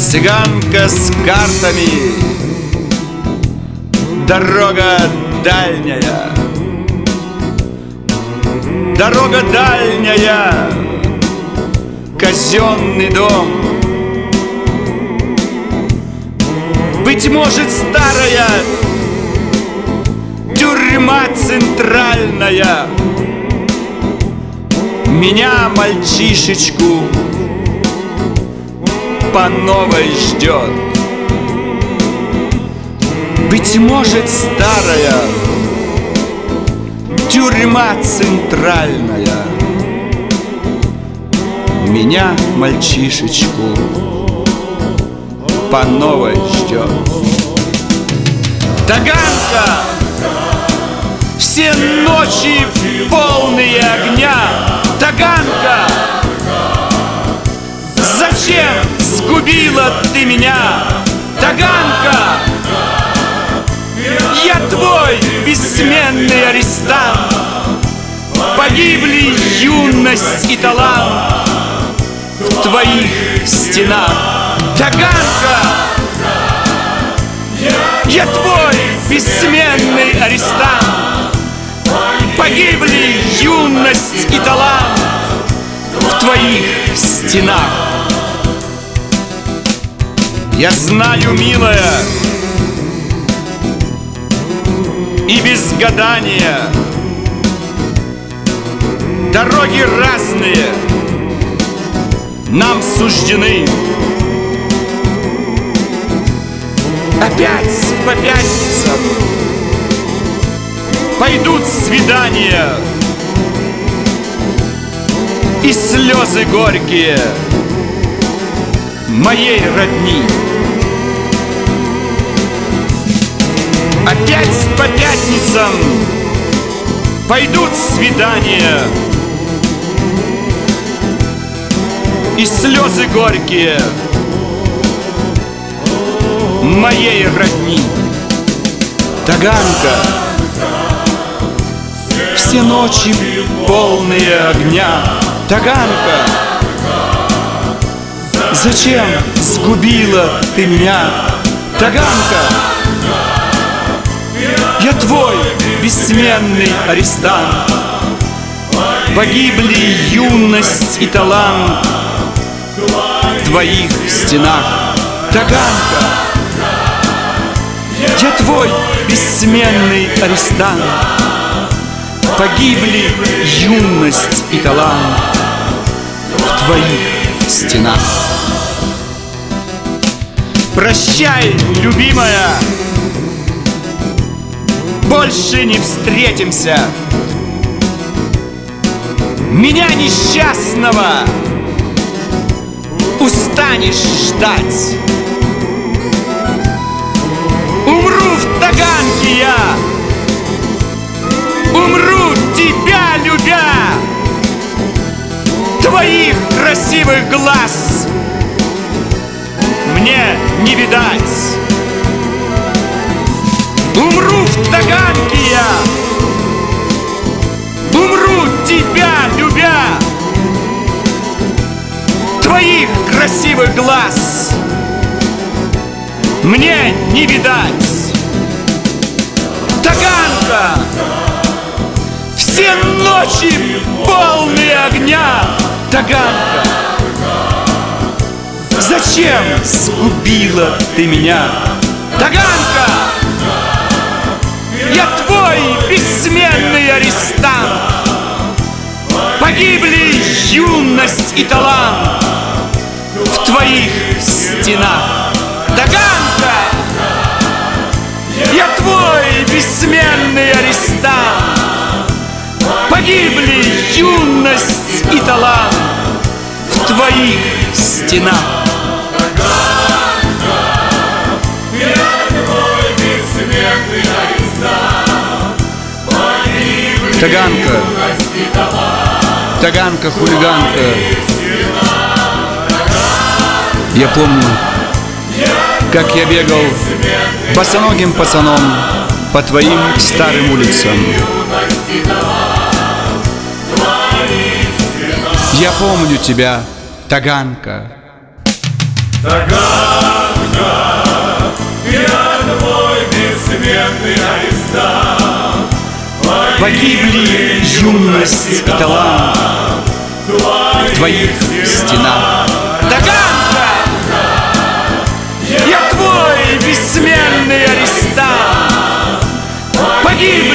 Цыганка с картами, дорога дальняя, дорога дальняя, казенный дом. Быть может, старая тюрьма центральная меня, мальчишечку, по новой ждет. Быть может, старая тюрьма центральная меня, мальчишечку, по новой ждет. Таганка, все ночи полные огня. Таганка, зачем сгубила ты меня? Таганка, я твой бессменный арестант. Погибли юность и талант в твоих стенах. Таганка, я твой бессменный арестант. Погибли юность и талант в твоих стенах. Я знаю, милая, и без гадания дороги разные нам суждены. Опять по пятницам пойдут свидания и слезы горькие моей родни. Опять по пятницам пойдут свидания и слезы горькие моей родни. Таганка, все ночи полные огня. Таганка, зачем сгубила ты меня? Таганка, я твой бессменный арестант. Погибли юность и талант в твоих стенах. Таганка, я твой бессменный арестант. Погибли юность и талант в твоих стенах. Прощай, любимая, больше не встретимся. Меня несчастного устанешь ждать. Умру в Таганке я, умру тебя любя. Твоих красивых глаз мне не видать. Умру в Таганке я, умру тебя любя. Твоих красивых глаз мне не видать. Таганка, все ночи полные огня. Таганка, зачем сгубила ты меня? Таганка, я твой бессменный арестант. Погибли юность и талант в твоих стенах. Таганка, я твой бессменный арестант. Погибли юность и талант в твоих стенах. Таганка, Таганка, хулиганка. Я помню, как я бегал босоногим пацаном по твоим старым улицам. Я помню тебя, Таганка. Таганка, я твой бессменный арестант. Погибли юность и талант в твоих стенах. Таганка! Я твой бессменный арестант. Погибли